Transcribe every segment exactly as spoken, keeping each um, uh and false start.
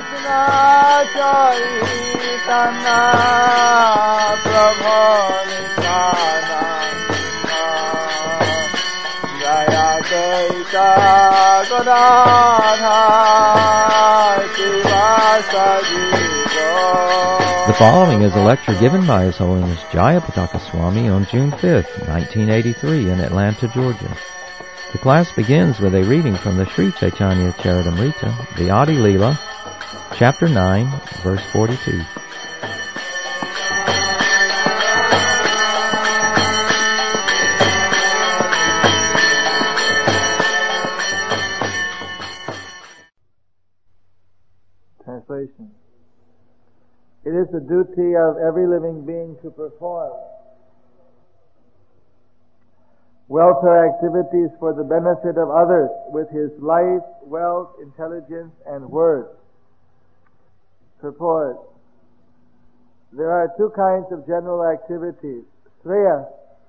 Krishna Chaitanya Prabhu Nityananda Jaya Advaita Gadadhar Sivasadi Gaura. The following is a lecture given by His Holiness Jayapataka Swami on June fifth, nineteen eighty-three in Atlanta, Georgia. The class begins with a reading from the Sri Chaitanya Charitamrita, the Adi Leela, Chapter nine, verse forty-two. Translation. It is the duty of every living being to perform welfare activities for the benefit of others with his life, wealth, intelligence, and words. Purport. There are two kinds of general activities. Sreya,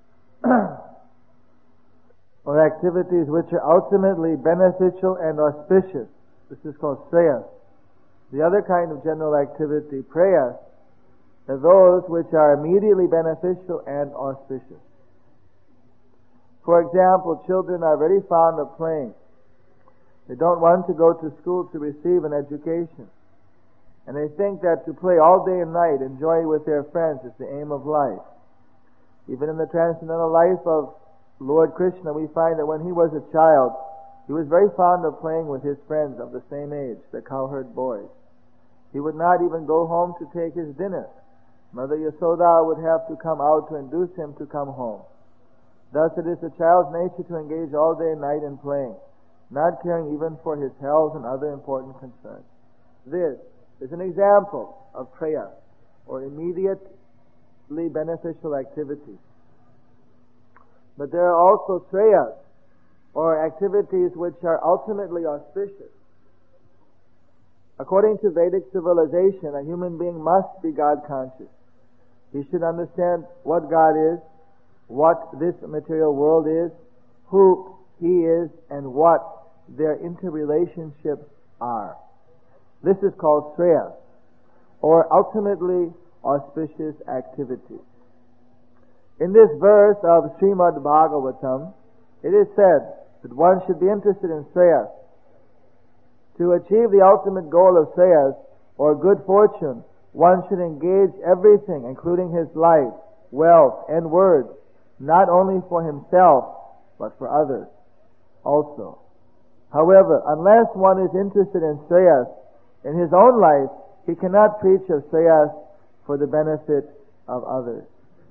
or activities which are ultimately beneficial and auspicious. This is called Sreya. The other kind of general activity, Preya, are those which are immediately beneficial and auspicious. For example, children are very fond of playing. They don't want to go to school to receive an education. And they think that to play all day and night, enjoy with their friends, is the aim of life. Even in the transcendental life of Lord Krishna, we find that when he was a child, he was very fond of playing with his friends of the same age, the cowherd boys. He would not even go home to take his dinner. Mother Yasoda would have to come out to induce him to come home. Thus it is the child's nature to engage all day and night in playing, not caring even for his health and other important concerns. This is an example of Preya, or immediately beneficial activities. But there are also Sreyas, or activities which are ultimately auspicious. According to Vedic civilization, a human being must be God conscious. He should understand what God is, what this material world is, who He is, and what their interrelationships are. This is called Sreya, or ultimately auspicious activities. In this verse of Srimad Bhagavatam, it is said that one should be interested in Sreya. To achieve the ultimate goal of Sreyas, or good fortune, one should engage everything, including his life, wealth, and words, not only for himself, but for others also. However, unless one is interested in Sreyas in his own life, he cannot preach of Sreyas for the benefit of others.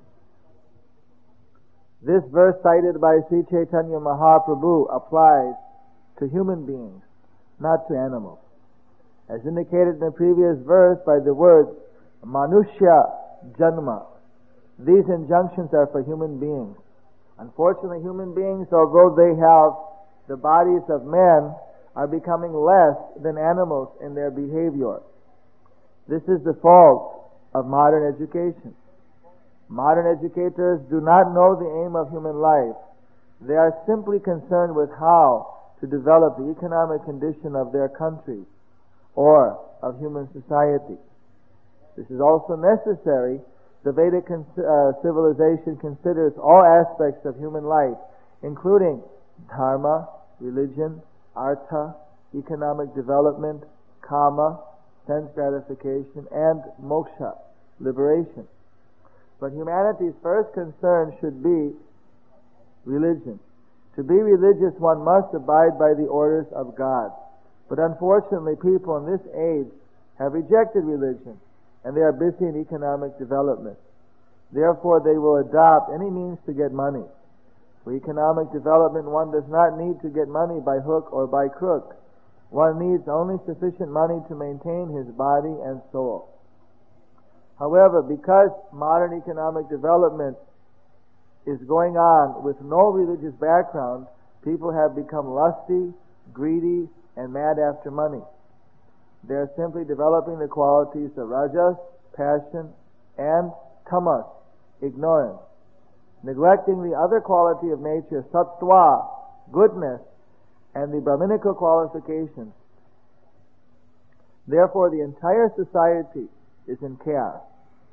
This verse cited by Sri Chaitanya Mahaprabhu applies to human beings, not to animals. As indicated in the previous verse by the words Manushya Janma, these injunctions are for human beings. Unfortunately, human beings, although they have the bodies of men, are becoming less than animals in their behavior. This is the fault of modern education. Modern educators do not know the aim of human life. They are simply concerned with how to develop the economic condition of their country or of human society. This is also necessary. The Vedic con- uh, civilization considers all aspects of human life, including dharma, religion, artha, economic development, kama, sense gratification, and moksha, liberation. But humanity's first concern should be religion. To be religious, one must abide by the orders of God. But unfortunately, people in this age have rejected religion, and they are busy in economic development. Therefore, they will adopt any means to get money. For economic development, one does not need to get money by hook or by crook. One needs only sufficient money to maintain his body and soul. However, because modern economic development is going on with no religious background, people have become lusty, greedy, and mad after money. They are simply developing the qualities of rajas, passion, and tamas, ignorance, neglecting the other quality of nature, sattva, goodness, and the Brahminical qualifications. Therefore, the entire society is in chaos.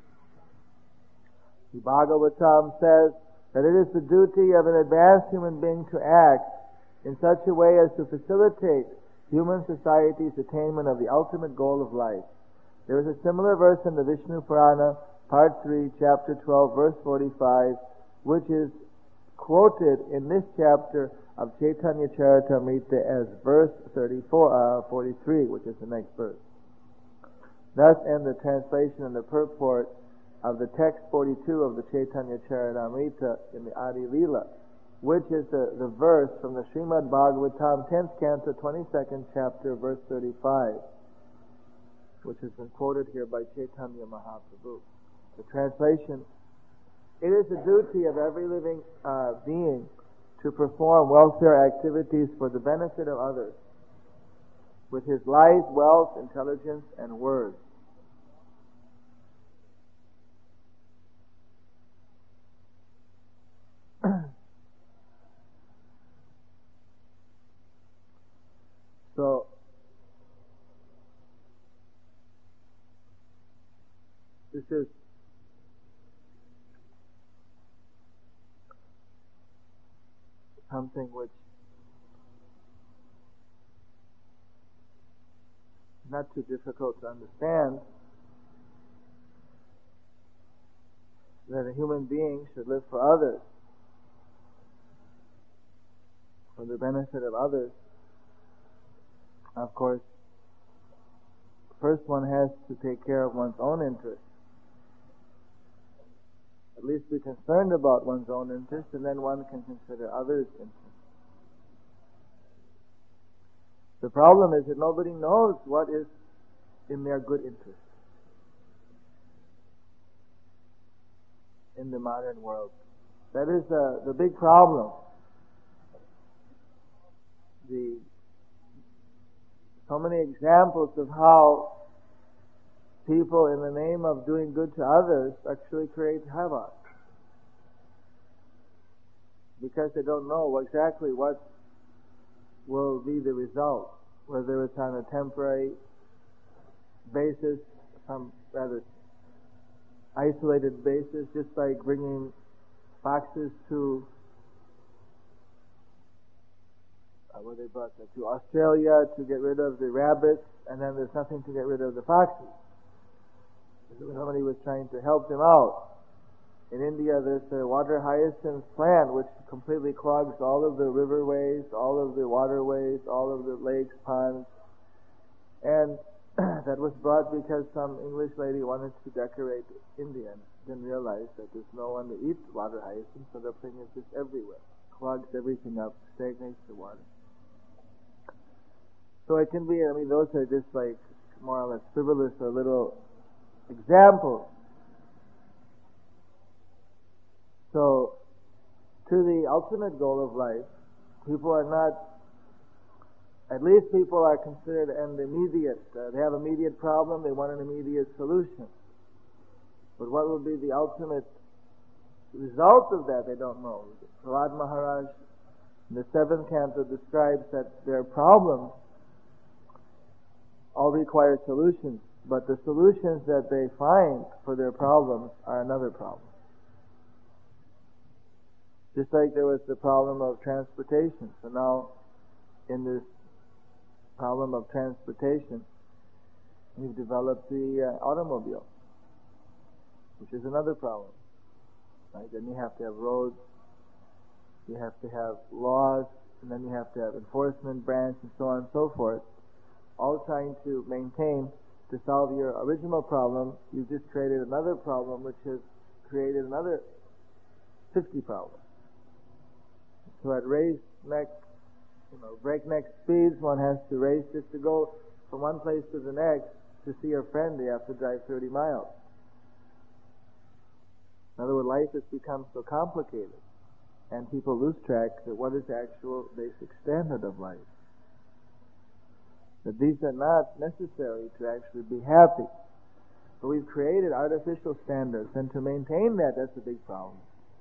The Bhagavatam says that it is the duty of an advanced human being to act in such a way as to facilitate human society's attainment of the ultimate goal of life. There is a similar verse in the Vishnu Purana, Part three, Chapter twelve, Verse forty-five, which is quoted in this chapter of Chaitanya Charitamrita as verse thirty-four, uh, forty-three, which is the next verse. Thus end the translation and the purport of the text forty-two of the Chaitanya Charitamrita in the Adi Leela, which is the, the verse from the Srimad Bhagavatam, tenth canto, twenty-second chapter, verse thirty-five, which has been quoted here by Chaitanya Mahaprabhu. The translation: it is the duty of every living uh, being to perform welfare activities for the benefit of others with his life, wealth, intelligence, and words. So, this is something which is not too difficult to understand, that a human being should live for others, for the benefit of others. Of course, first one has to take care of one's own interests. At least be concerned about one's own interests, and then one can consider others' interests. The problem is that nobody knows what is in their good interest in the modern world. That is uh, the big problem. The so many examples of how people, in the name of doing good to others, actually create havoc, because they don't know exactly what will be the result, whether it's on a temporary basis, some rather isolated basis, just like bringing foxes to uh, what they brought there, to Australia to get rid of the rabbits, and then there's nothing to get rid of the foxes. Somebody was trying to help them out. In India, there's a water hyacinth plant which completely clogs all of the riverways, all of the waterways, all of the lakes, ponds. And that was brought because some English lady wanted to decorate India and didn't realize that there's no one to eat water hyacinth, so the thing is just everywhere. Clogs everything up, stagnates the water. So it can be, I mean, those are just like more or less frivolous or little examples. So, to the ultimate goal of life, people are not, at least people are considered an immediate, uh, they have an immediate problem, they want an immediate solution. But what will be the ultimate result of that, they don't know. Prahlad Maharaj in the seventh canto describes that their problems all require solutions, but the solutions that they find for their problems are another problem. Just like there was the problem of transportation. So now, in this problem of transportation, we've developed the uh, automobile, which is another problem. Right? Then you have to have roads, you have to have laws, and then you have to have enforcement branch, and so on and so forth. All trying to maintain, to solve your original problem, you've just created another problem which has created another fifty problems. So at raised neck, you know, breakneck speeds, one has to race just to go from one place to the next. To see a friend, you have to drive thirty miles. In other words, life has become so complicated, and people lose track of what is the actual basic standard of life. That these are not necessary to actually be happy. But we've created artificial standards, and to maintain that, that's a big problem.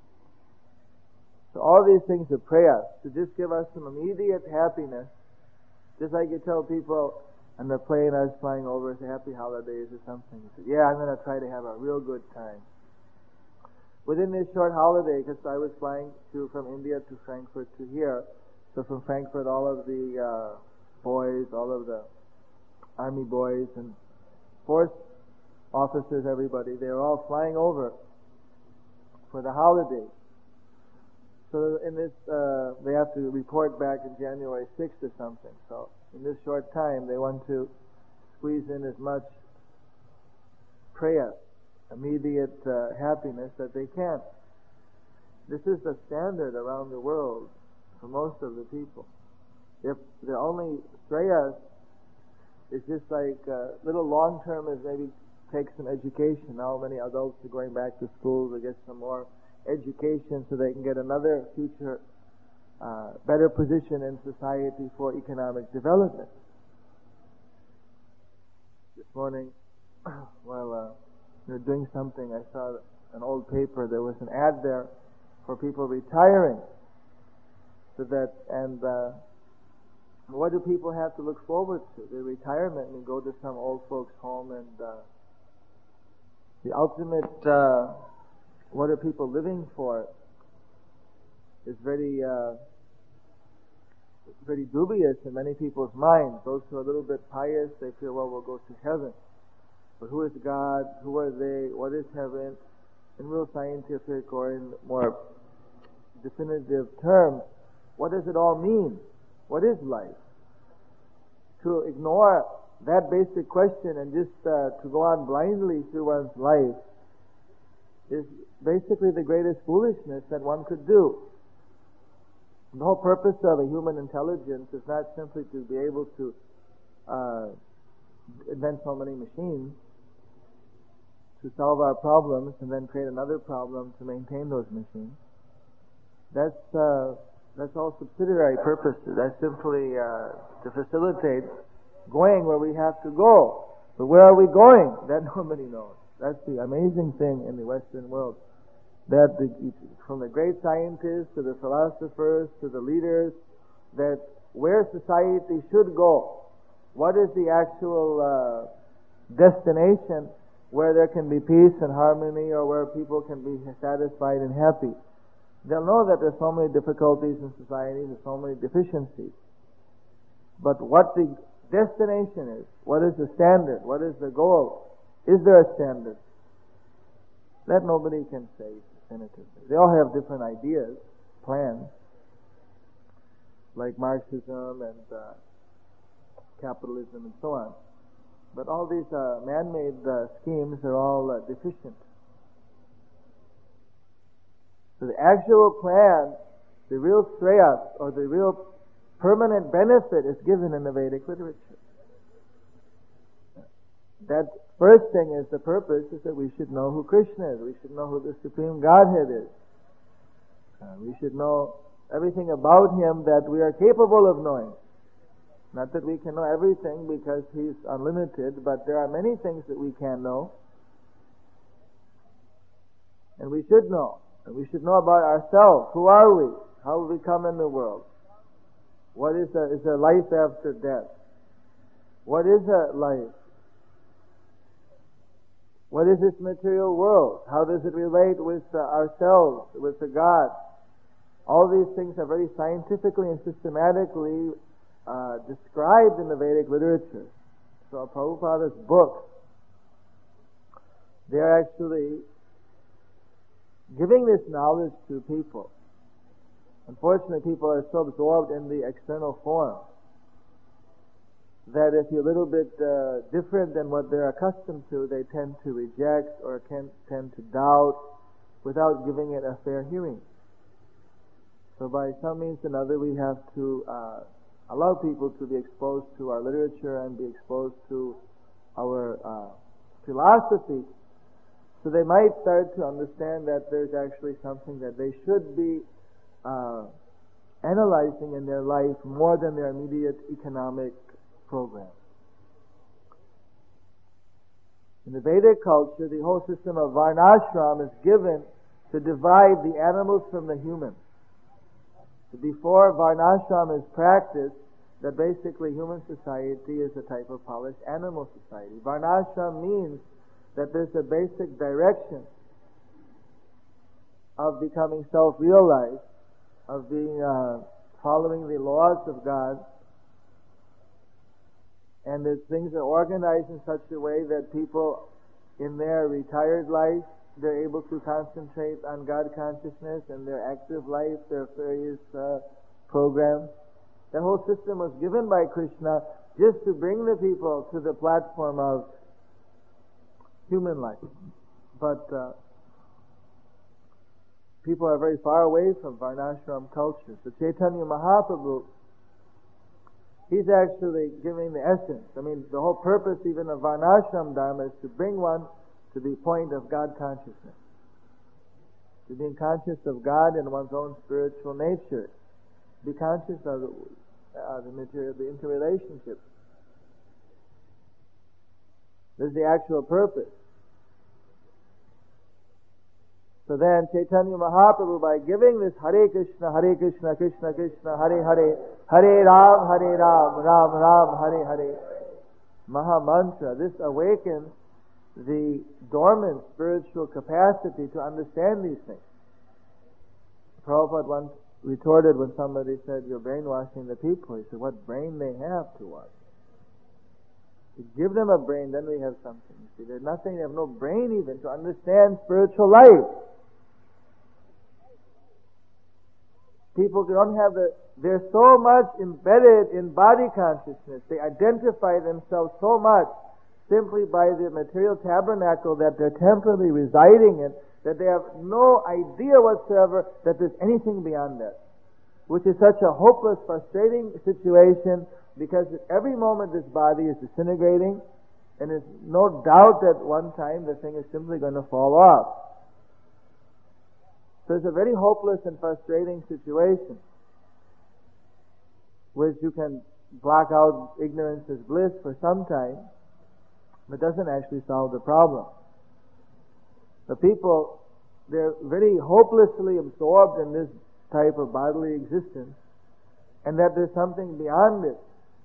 So all these things are prayers to just give us some immediate happiness. Just like you tell people, and the plane I was flying over, say happy holidays or something. He said, yeah, I'm going to try to have a real good time. Within this short holiday, because I was flying to from India to Frankfurt to here, so from Frankfurt all of the uh, boys, all of the army boys and force officers, everybody, they were all flying over for the holiday. So in this, uh, they have to report back in January sixth or something. So in this short time, they want to squeeze in as much prayer, immediate uh, happiness that they can. This is the standard around the world for most of the people. If the only shreyas is just like uh, little long term is maybe take some education. Now many adults are going back to school to get some more education so they can get another future uh, better position in society for economic development. This morning, while uh, we were doing something, I saw an old paper. There was an ad there for people retiring. So that, and uh, what do people have to look forward to? Their retirement, and go to some old folks' home, and uh, the ultimate, uh, what are people living for, is very, uh, very dubious in many people's minds. Those who are a little bit pious, they feel, well, we'll go to heaven. But who is God? Who are they? What is heaven? In real scientific or in more definitive terms, what does it all mean? What is life? To ignore that basic question and just uh, to go on blindly through one's life is basically the greatest foolishness that one could do. The whole purpose of a human intelligence is not simply to be able to uh, invent so many machines to solve our problems and then create another problem to maintain those machines. That's uh, that's all subsidiary purposes. That's simply uh, to facilitate going where we have to go. But where are we going? That nobody knows. That's the amazing thing in the Western world. That the, from the great scientists to the philosophers to the leaders, that where society should go, what is the actual uh, destination where there can be peace and harmony, or where people can be satisfied and happy. They'll know that there's so many difficulties in society, there's so many deficiencies. But what the destination is, what is the standard, what is the goal, is there a standard? That nobody can say definitively. They all have different ideas, plans, like Marxism and uh, capitalism and so on. But all these uh, man-made uh, schemes are all uh, deficient. So the actual plan, the real shreyas, or the real permanent benefit, is given in the Vedic literature. That first thing is the purpose is that we should know who Krishna is. We should know who the Supreme Godhead is. Uh, we should know everything about Him that we are capable of knowing. Not that we can know everything because He's unlimited, but there are many things that we can know. And we should know. And we should know about ourselves. Who are we? How have we come in the world? What is a, is there life after death? What is a life? What is this material world? How does it relate with uh, ourselves, with the God? All these things are very scientifically and systematically uh, described in the Vedic literature. So Prabhupada's books, they're actually giving this knowledge to people. Unfortunately, people are so absorbed in the external form that if you're a little bit uh, different than what they're accustomed to, they tend to reject or can tend to doubt without giving it a fair hearing. So by some means or another, we have to uh, allow people to be exposed to our literature and be exposed to our uh, philosophy, so they might start to understand that there's actually something that they should be uh, analyzing in their life more than their immediate economic program. In the Vedic culture, the whole system of varnashram is given to divide the animals from the humans. So before varnashram is practiced, that basically human society is a type of polished animal society. Varnashram means that there's a basic direction of becoming self-realized, of being uh, following the laws of God, and that things are organized in such a way that people in their retired life, they're able to concentrate on God consciousness, and their active life, their various uh, programs. That whole system was given by Krishna just to bring the people to the platform of human life. But uh, people are very far away from Varnashram culture. So Chaitanya Mahaprabhu, he's actually giving the essence. I mean, the whole purpose even of Varnashram Dharma is to bring one to the point of God consciousness. To being conscious of God and one's own spiritual nature. Be conscious of the, uh, the material, the interrelationships. This is the actual purpose. So then Chaitanya Mahaprabhu, by giving this Hare Krishna, Hare Krishna, Krishna Krishna, Hare Hare, Hare Ram, Hare Ram, Ram Ram, Hare Hare, Maha Mantra, this awakens the dormant spiritual capacity to understand these things. Prabhupada once retorted when somebody said, "You're brainwashing the people." He said, "What brain they have to us? To give them a brain, then we have something." You see, there's nothing, they have no brain even to understand spiritual life. People don't have the, they're so much embedded in body consciousness. They identify themselves so much simply by the material tabernacle that they're temporarily residing in, that they have no idea whatsoever that there's anything beyond that. Which is such a hopeless, frustrating situation, because at every moment this body is disintegrating, and there's no doubt that one time the thing is simply going to fall off. So it's a very hopeless and frustrating situation, which you can block out ignorance as bliss for some time, but doesn't actually solve the problem. The people, they're very hopelessly absorbed in this type of bodily existence, and that there's something beyond it.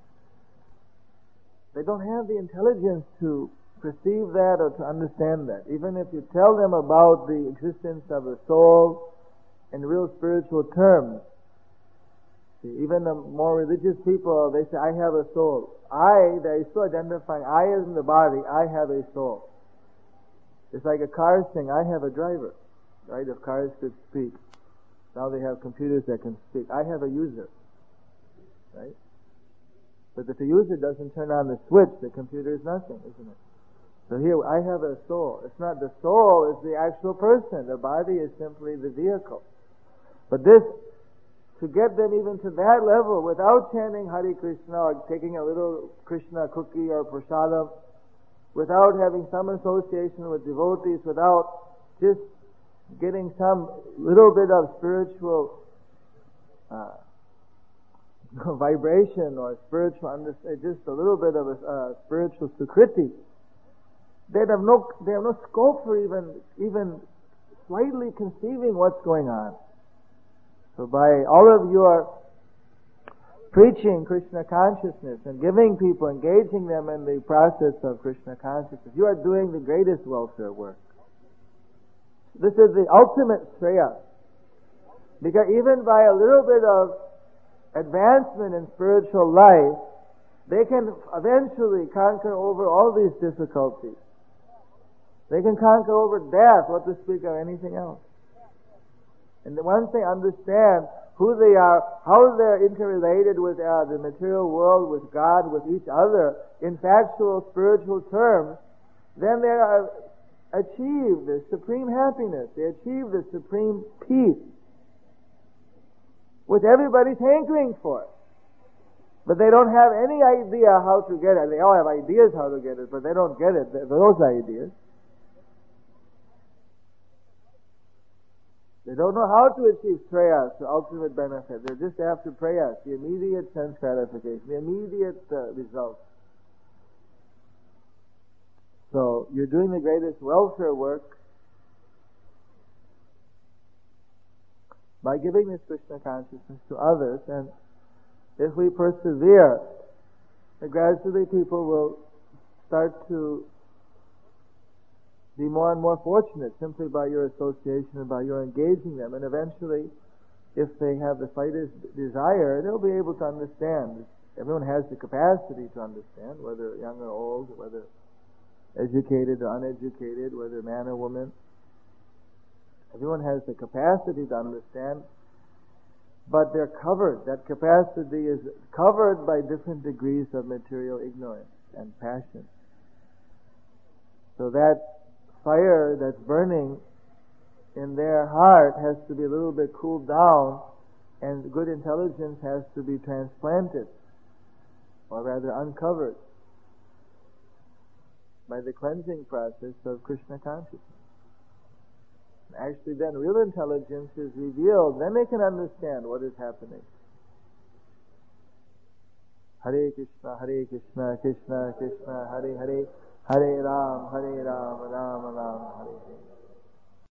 They don't have the intelligence to perceive that or to understand that. Even if you tell them about the existence of the soul in real spiritual terms, see, even the more religious people, they say, "I have a soul." I, they're still identifying I as in the body, I have a soul. It's like a car saying, "I have a driver." Right? If cars could speak. Now they have computers that can speak. I have a user. Right? But if the user doesn't turn on the switch, the computer is nothing, isn't it? So here, I have a soul. It's not the soul, it's the actual person. The body is simply the vehicle. But this, to get them even to that level, without chanting Hare Krishna or taking a little Krishna cookie or prasadam, without having some association with devotees, without just getting some little bit of spiritual uh, vibration or spiritual understanding, just a little bit of a uh, spiritual sukriti, they have no they have no scope for even even slightly conceiving what's going on. So by all of your preaching Krishna consciousness and giving people, engaging them in the process of Krishna consciousness, you are doing the greatest welfare work. This is the ultimate shreya. Because even by a little bit of advancement in spiritual life, they can eventually conquer over all these difficulties. They can conquer over death, what to speak of anything else. And once they understand who they are, how they're interrelated with uh, the material world, with God, with each other, in factual spiritual terms, then they are, achieve the supreme happiness. They achieve the supreme peace, which everybody's hankering for. But they don't have any idea how to get it. They all have ideas how to get it, but they don't get it, those ideas. They don't know how to achieve prayas, the ultimate benefit. They're just after prayas, the immediate sense gratification, the immediate uh, results. So you're doing the greatest welfare work by giving this Krishna consciousness to others, and if we persevere, gradually people will start to be more and more fortunate simply by your association and by your engaging them. And eventually, if they have the slightest desire, they'll be able to understand. Everyone has the capacity to understand, whether young or old, whether educated or uneducated, whether man or woman. Everyone has the capacity to understand, but they're covered. That capacity is covered by different degrees of material ignorance and passion. So that fire that's burning in their heart has to be a little bit cooled down, and good intelligence has to be transplanted, or rather uncovered, by the cleansing process of Krishna consciousness. Actually then real intelligence is revealed, then they can understand what is happening. Hare Krishna, Hare Krishna, Krishna Krishna, Hare Hare, Hare Ram, Hare Ram, Ram Ram, Hare Hare.